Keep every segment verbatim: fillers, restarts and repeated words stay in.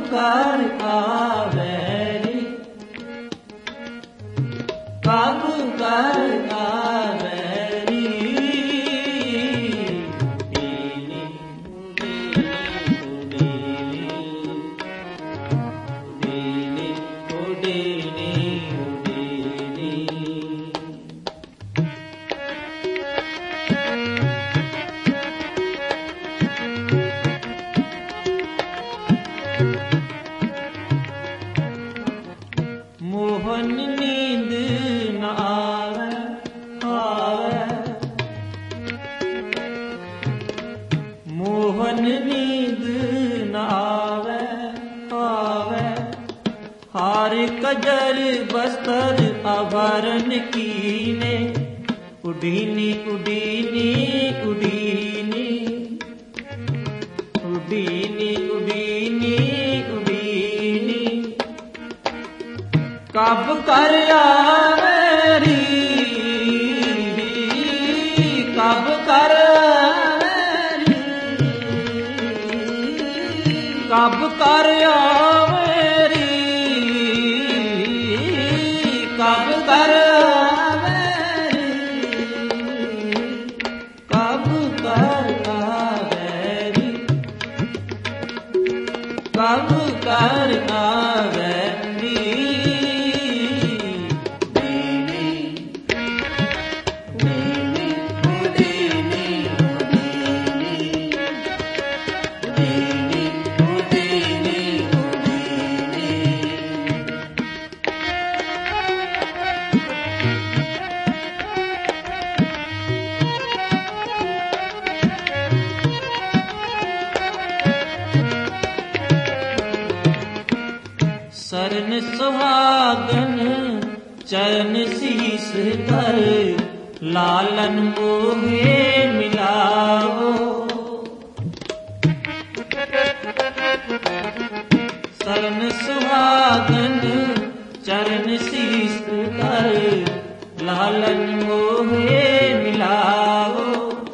कर आवेरी, कब कर आवेरी, उडीनी उडीनी उडीनी उडीनी उडीनी मोहन नींद न आवे आवे, मोहन नींद न आवे आवे, हार कजर बस्तर आभरण कीने, उडीनी उडीनी उडीनी उडीनी उडीनी उडीनी, कब कर आवेरी, कब कर आवेरी, कब कर आवेरी, कब कर आवेरी, कब कर आवेरी, कब कर आवेरी, शरण सुहागन चरण शीस धर, लालन मोहे मिलावो, शरण सुहागन चरण शीस धर, लालन मोहे मिलावो,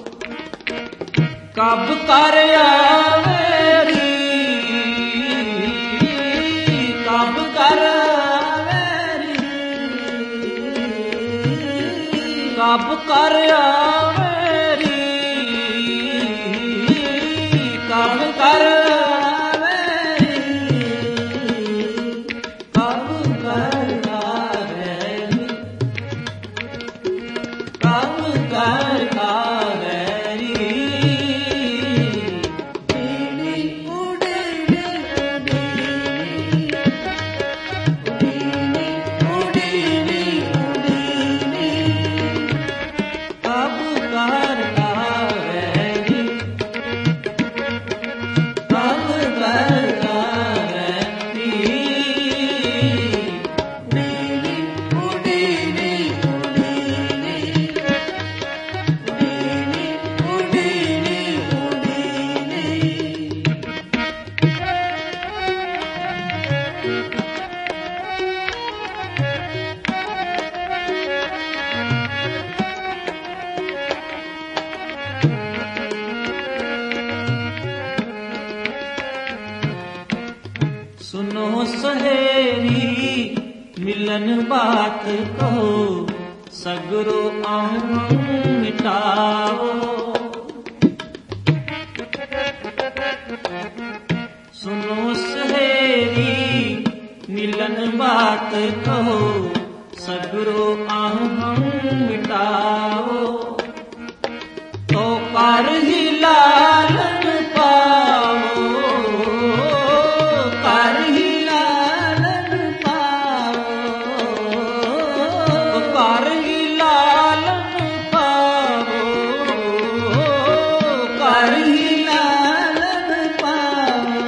कब कर आवेरी, कब कर आवेरी, कब कर आवेरी, कब कर आवेरी, कब कर आवेरी, कब कर आवेरी, सुनो सहेली मिलन बात कहो, सगरो आहम मिटाओ, सुनो सहेली मिलन बात कहो, सगरो आहम मिटाओ, तो कर ही लालन पाओ, कर ही लालन पाओ, कर ही लालन पाओ, कर ही लालन पाओ,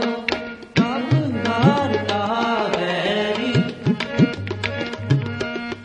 कब कर आवेरी,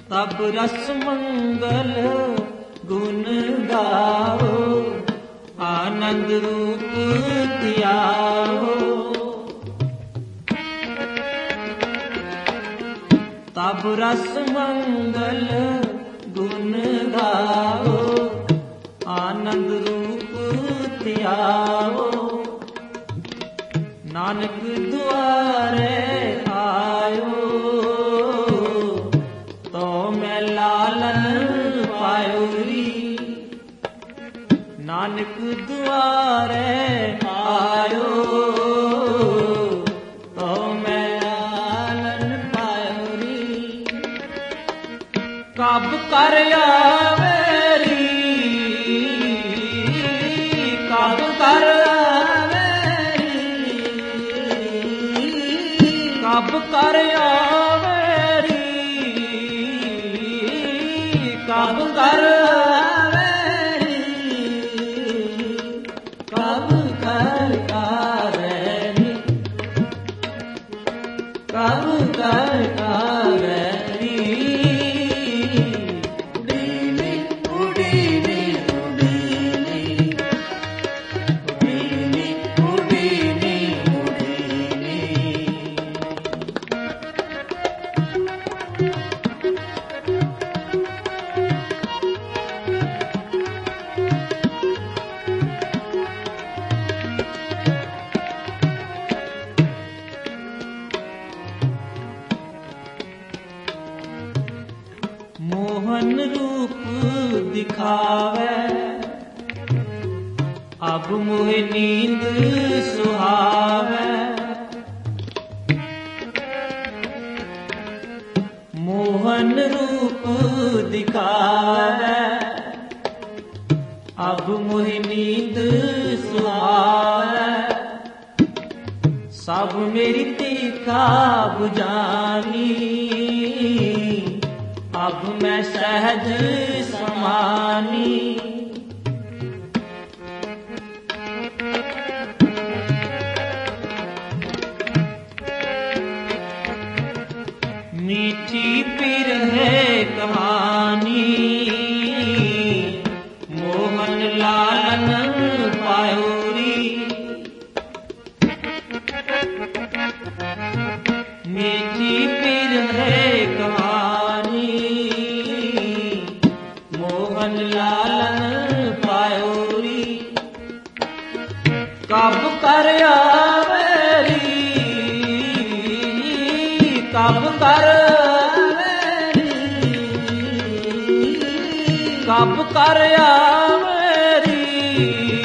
ਤਬ ਰਸ ਮੰਗਲ ਗੁਣ ਗਾਓ, ਆਨੰਦ ਰੂਪ ਧਿਆਓ। ਤਬ ਰਸ ਮੰਗਲ ਗੁਣ ਗਾਓ, ਆਨੰਦ ਰੂਪ ਧਿਆਓ। ਨਾਨਕ ਦੁਆਰੇ ਆਇਓ, ਤੋ ਮੈਂ ਲਾਲਨ ਪਾਇਓ ਰੀ। ਨਾਨਕ ਦੁਆਰੇ ਆਇਓ, ਤੋ ਮੈਂ ਲਾਲਨ ਪਾਇਓ ਰੀ। ਕਬ ਕਰ ਆਵੇ ਰੀ, ਕਬ ਕਰ ਕਬ ਕਰ ਆਵੇ ਰੀ, ਕਬ ਕਰ ਆਵੇ ਰੀ, ਕਬ ਕਰ ਆਵੇ ਰੀ, ਕਬ ਕਰ ਆਵੇ ਰੀ। ਉਡੀਨੀ ਉਡੀਨੀ ਉਡੀਨੀ ਉਡੀਨੀ ਉਡੀਨੀ ਉਡੀਨੀ। मोहन रूप दिखावे, अब मोहे नींद सुहावे। मोहन रूप दिखावे, अब मोहे नींद सुहावे। सब मेरी तीखा बुझानी, अब मैं सहज समानी। मीठी पिर है कहानी, मोहन लालन पायो री। मीठी पिर है कहानी, मोहन लालन पायो री। कब कर आवे री, कब कर आवे री, कब कर आवे री,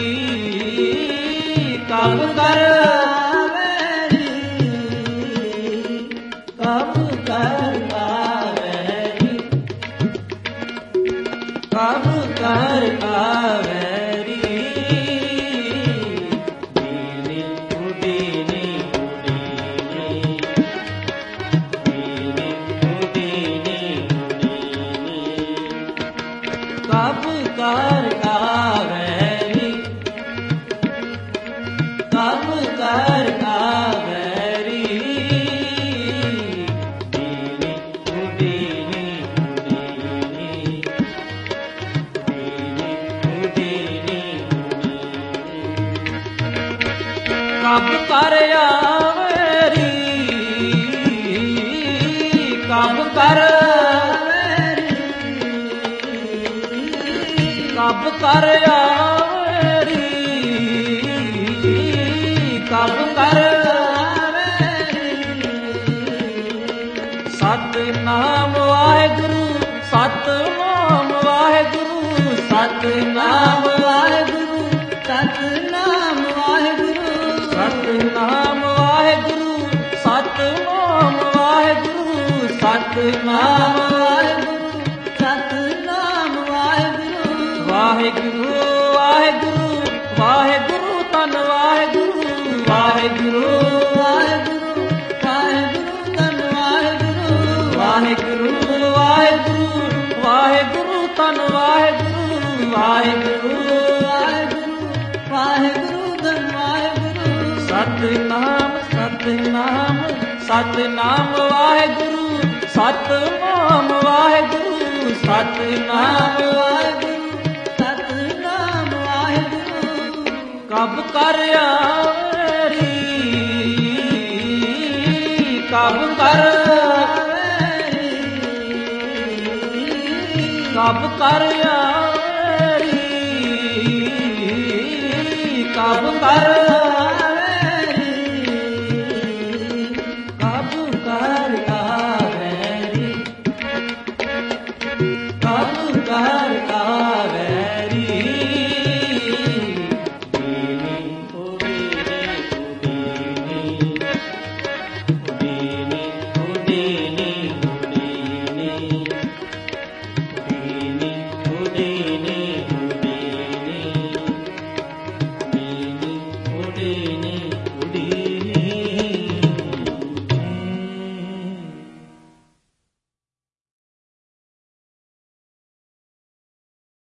कब कर आवे री, कब कर आवे री, कब कर आवे री। दीनी उडीनी उडीनी, दीनी उडीनी उडीनी। कब कर आवे री, कब कर आवे री। दीनी उडीनी उडीनी, कब कर आवे री, कब कर आवे री, कब कर आवे री, कब कर आवे री। सतनाम वाहेगुरु, सतनाम वाहेगुरु, सतनाम वाहेगुरु, सतनाम वाहेगुरु, सतनाम वाहेगुरु, सतनाम वाहेगुरु, सतनाम वाहेगुरु, सतनाम वाहेगुरु। वाहेगुरु वाहेगुरु वाहेगुरु तन वाहेगुरु, वाहेगुरु वाहेगुरु वाहेगुरु तन वाहेगुरु। वाहेगुरु वाहेगुरु वाहेगुरु तन वाहेगुरु, वाहेगुरु वाहेगुरु वाहेगुरु तन वाहेगुरु। सतनाम सतनाम सतनाम वाहेगुरु, ਸਤਿਨਾਮ ਵਾਹਿਗੁਰੂ ਸਤਿਨਾਮ ਵਾਹਿਗੁਰੂ ਸਤਿਨਾਮ ਵਾਹਿਗੁਰੂ ਕਬ ਕਰ ਆਵਰੀ ਕਬ ਕਰ ਕਬ ਕਰ